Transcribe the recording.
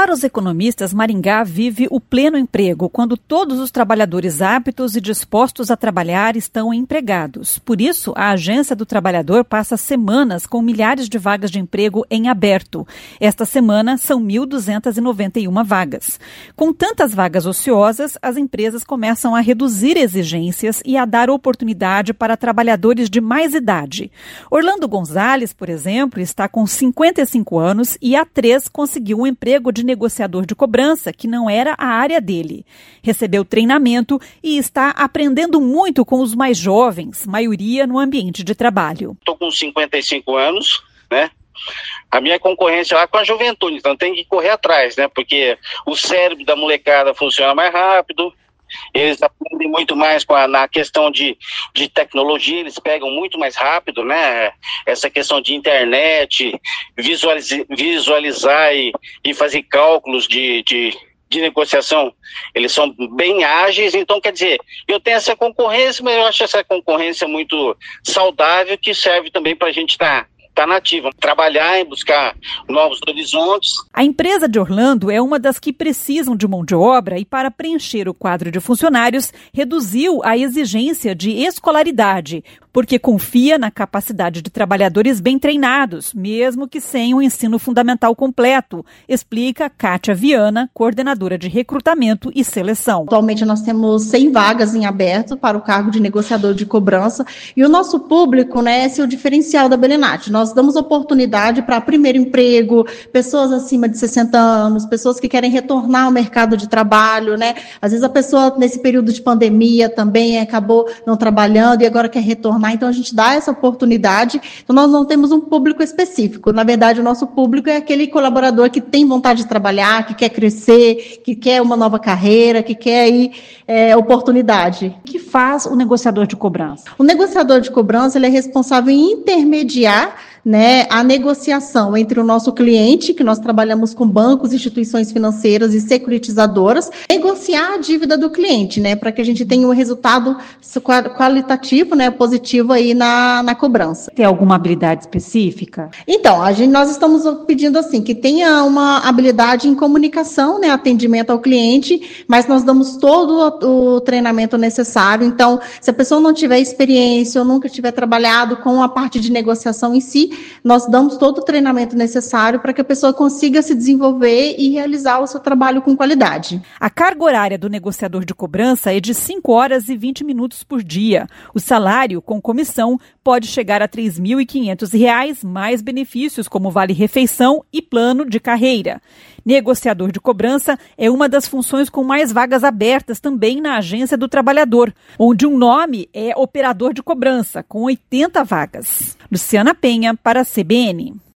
Para os economistas, Maringá vive o pleno emprego, quando todos os trabalhadores aptos e dispostos a trabalhar estão empregados. Por isso, a Agência do Trabalhador passa semanas com milhares de vagas de emprego em aberto. Esta semana, são 1.291 vagas. Com tantas vagas ociosas, as empresas começam a reduzir exigências e a dar oportunidade para trabalhadores de mais idade. Orlando Gonzalez, por exemplo, está com 55 anos e há 3 conseguiu um emprego de negociador de cobrança, que não era a área dele. Recebeu treinamento e está aprendendo muito com os mais jovens, maioria no ambiente de trabalho. Estou com 55 anos, né? A minha concorrência lá com a juventude, então tem que correr atrás, né? Porque o cérebro da molecada funciona mais rápido, eles aprendem muito mais na questão de tecnologia, eles pegam muito mais rápido, né? Essa questão de internet, visualizar e fazer cálculos de negociação, eles são bem ágeis, então quer dizer, eu tenho essa concorrência, mas eu acho essa concorrência muito saudável, que serve também para a gente estar nativa, trabalhar e buscar novos horizontes. A empresa de Orlando é uma das que precisam de mão de obra e, para preencher o quadro de funcionários, reduziu a exigência de escolaridade, porque confia na capacidade de trabalhadores bem treinados, mesmo que sem o ensino fundamental completo, explica Kátia Viana, coordenadora de recrutamento e seleção. Atualmente nós temos 100 vagas em aberto para o cargo de negociador de cobrança e o nosso público, né, esse é o diferencial da Belenat. Nós damos oportunidade para primeiro emprego, pessoas acima de 60 anos, pessoas que querem retornar ao mercado de trabalho, né? Às vezes a pessoa nesse período de pandemia também acabou não trabalhando e agora quer retornar. Então, a gente dá essa oportunidade. Então, nós não temos um público específico. Na verdade, o nosso público é aquele colaborador que tem vontade de trabalhar, que quer crescer, que quer uma nova carreira, que quer aí oportunidade. O que faz o negociador de cobrança? O negociador de cobrança, ele é responsável em intermediar, né, a negociação entre o nosso cliente, que nós trabalhamos com bancos, instituições financeiras e securitizadoras, negociar a dívida do cliente, né, para que a gente tenha um resultado qualitativo, né, positivo aí na cobrança. Tem alguma habilidade específica? Então, nós estamos pedindo assim, que tenha uma habilidade em comunicação, né, atendimento ao cliente, mas nós damos todo o treinamento necessário. Então, se a pessoa não tiver experiência ou nunca tiver trabalhado com a parte de negociação em si, nós damos todo o treinamento necessário para que a pessoa consiga se desenvolver e realizar o seu trabalho com qualidade. A carga horária do negociador de cobrança é de 5 horas e 20 minutos por dia. O salário, com comissão, pode chegar a R$ 3.500, mais benefícios como vale-refeição e plano de carreira. Negociador de cobrança é uma das funções com mais vagas abertas também na Agência do Trabalhador, onde um nome é operador de cobrança, com 80 vagas. Luciana Penha, para a CBN.